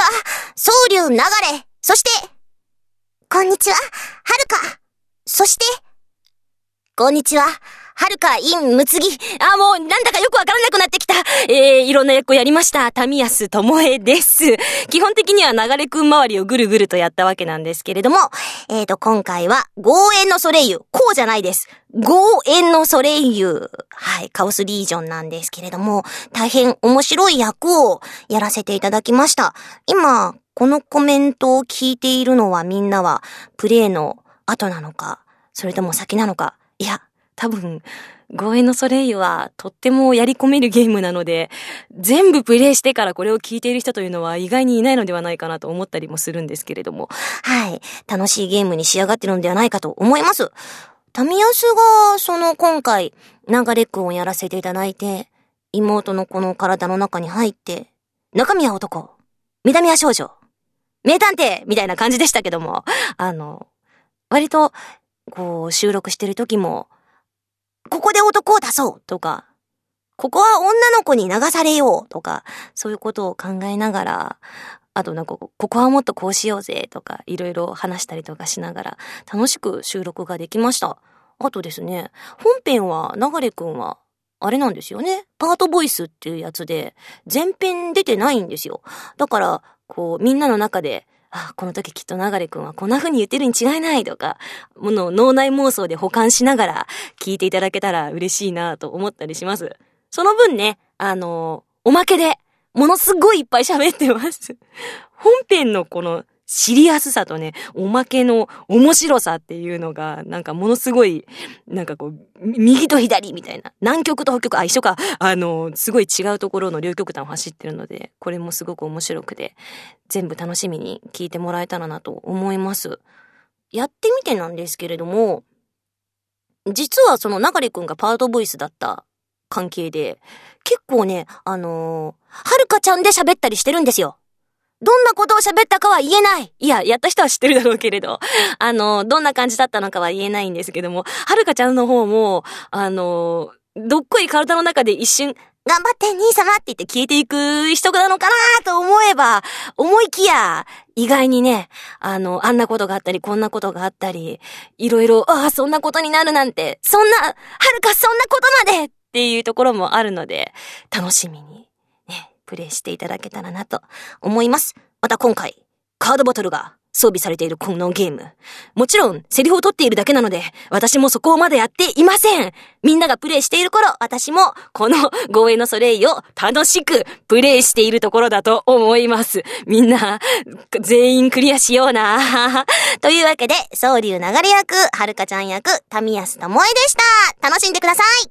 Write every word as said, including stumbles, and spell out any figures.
は、総流流れ。そして、こんにちは、はるか。そして、こんにちは、はるか in むつぎ。あ、もうなんだかよくわからなくなってきた。えー、いろんな役やりました。民安智恵です。基本的には流れくん周りをぐるぐるとやったわけなんですけれども、えーと、今回は、豪縁のソレイユ。こうじゃないです。豪縁のソレイユ。はい、カオスリージョンなんですけれども、大変面白い役をやらせていただきました。今、このコメントを聞いているのはみんなは、プレイの後なのか、それとも先なのか。いや、多分、豪縁のソレイユはとってもやり込めるゲームなので、全部プレイしてからこれを聞いている人というのは意外にいないのではないかなと思ったりもするんですけれども、はい、楽しいゲームに仕上がってるのではないかと思います。民安が、その今回、流れくんをやらせていただいて、妹のこの体の中に入って、中身は男、見た目は少女、名探偵みたいな感じでしたけども、あの、割と、こう、収録してる時も、ここで男を出そうとか、ここは女の子に流されようとか、そういうことを考えながら、あとなんか、ここはもっとこうしようぜとか、いろいろ話したりとかしながら、楽しく収録ができました。あとですね、本編は、流れくんは、あれなんですよね。パートボイスっていうやつで、前編出てないんですよ。だから、こう、みんなの中で、あ、この時きっと流れくんはこんな風に言ってるに違いないとか、ものを脳内妄想で補完しながら聞いていただけたら嬉しいなと思ったりします。その分ね、あの、おまけで、ものすごいいっぱい喋ってます。本編のこのシリアスさとね、おまけの面白さっていうのが、なんかものすごい、なんかこう、右と左みたいな、南極と北極、あ、一緒か、あの、すごい違うところの両極端を走ってるので、これもすごく面白くて、全部楽しみに聞いてもらえたらなと思います。やってみてなんですけれども、実はその流れくんがパートボイスだった関係で、結構ね、あのー、はるかちゃんで喋ったりしてるんですよ。どんなことを喋ったかは言えない。いや、やった人は知ってるだろうけれど、あの、どんな感じだったのかは言えないんですけども、はるかちゃんの方も、あの、どっこい体の中で一瞬、頑張って兄様って言って消えていく人なのかなと思えば、思いきや、意外にね、あの、あんなことがあったり、こんなことがあったり、いろいろ、ああ、そんなことになるなんて、そんな、はるかそんなことまでっていうところもあるので、楽しみに。プレイしていただけたらなと思います。また今回、カードボトルが装備されているこのゲーム。もちろん、セリフを取っているだけなので、私もそこをまだやっていません。みんながプレイしている頃、私もこの豪縁のソレイユを楽しくプレイしているところだと思います。みんな、全員クリアしような。というわけで、総流流れ役、はるかちゃん役、民安智恵でした。楽しんでください。